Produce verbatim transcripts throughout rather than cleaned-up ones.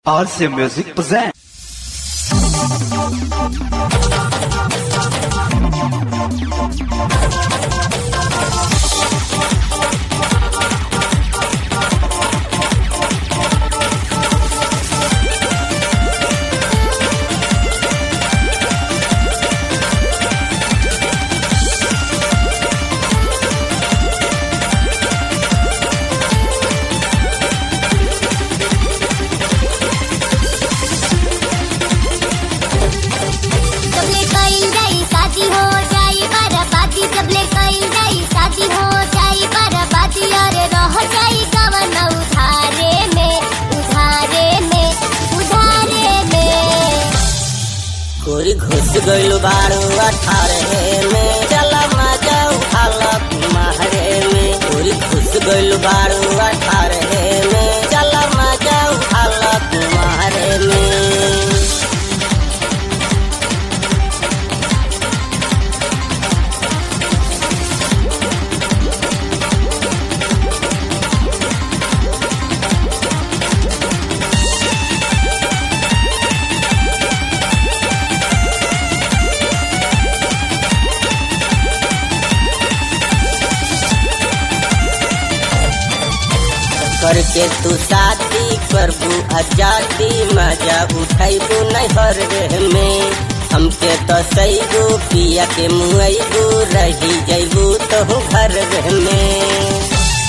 R C Music presents. गोरी घुस गइल बारू अठारह में, चला मजा उठाला तुम्हारे में। गोरी घुस गइल बारू अठारह में, चला मजा उठाला तुम्हारे में। करके तू शादी करबू आजादी, मजा उठाइबू नैहर में। हमके तो सईबू पिया के मुआइबू, रही जइबू तो घर में।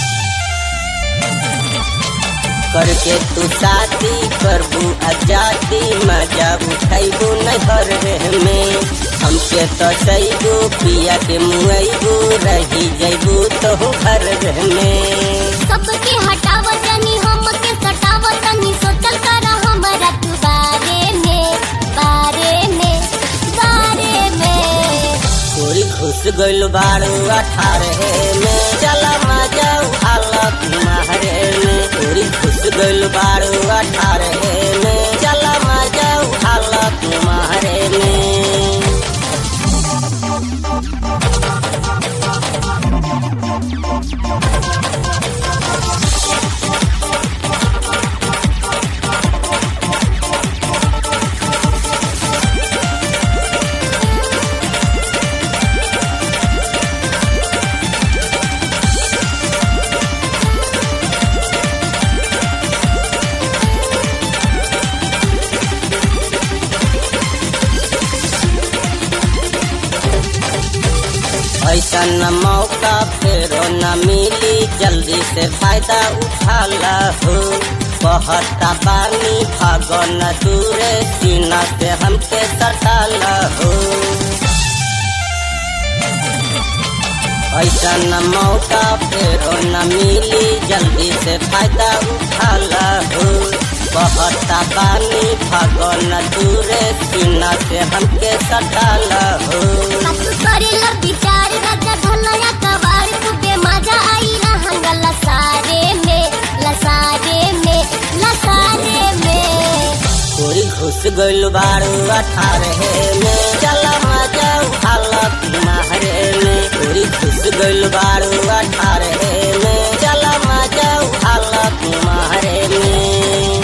करके तू शादी करबू आजादी, मजा उठाइबू नैहर में। हमके तो सईबू पिया के मुआइबू, रही जइबू तो घर में। सबके हटावतनी हमके सटावतनी, सोचल करा हमरा तू बारे में बारे में बारे में। गोरी घुस गइल बारू अठारह में, चला मजा उठाला तुम्हारे में। गोरी घुस गइल बारू अठारह में, चला मजा उठाला तुम्हारे में। ऐसा न मौका फेरो न मिली, जल्दी से फायदा उठाला हो। कहता पानी भागो न दूरे, सीना से हमके सटाला हो। ऐसा न मौका फेरो न मिली, जल्दी से फायदा उठाला हो। कहता पानी भागो न दूरे, सीना से हमके सटाला हो। करेला विचार राजा धनया कबार, तुबे मजा आई रहंगा लसारे में लसारे में लसारे में। गोरी घुस गइल बारू अठारह में, चला मजा उठाला तुम्हारे में। गोरी घुस गइल बारू अठारह में, चला मजा उठाला तुम्हारे में।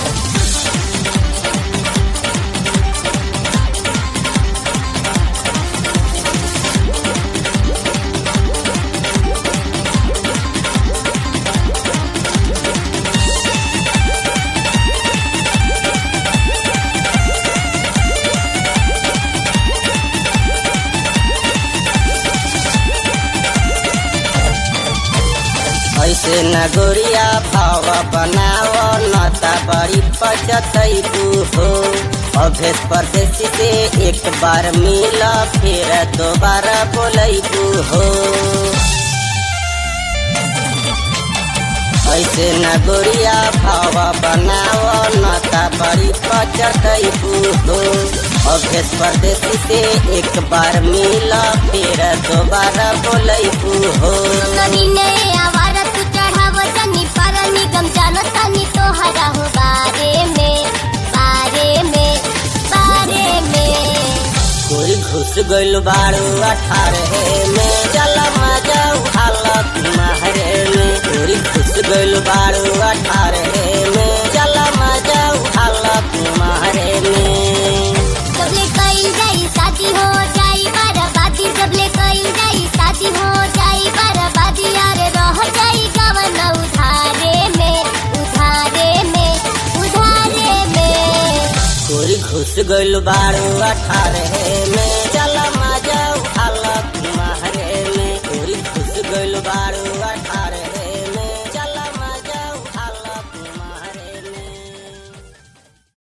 ऐसे न गोरिया भाव बनाव, नता बड़ी पचतैबू हो। अभेस परदेसी से एक बार मिला, फिर दोबारा बोलैबू हो। ऐसे न गोरिया भाव बनाव, नता बड़ी पचतैबू हो। अभेस परदेसी से एक बार मिला, फिर दोबारा बोलैबू हो। निगम जानतानी तोहरा हो बारे में बारे में बारे में। गोरी घुस गइल बारू अठारह में, चला मजा उठाला तुम्हारे में। गोरी घुस गइल बारू अठारह में, चला मजा उठाला गोरी घुस गइल बारू अठारह में चल मजा उठाल कुम्हारे में गोरी घुस गइल बारू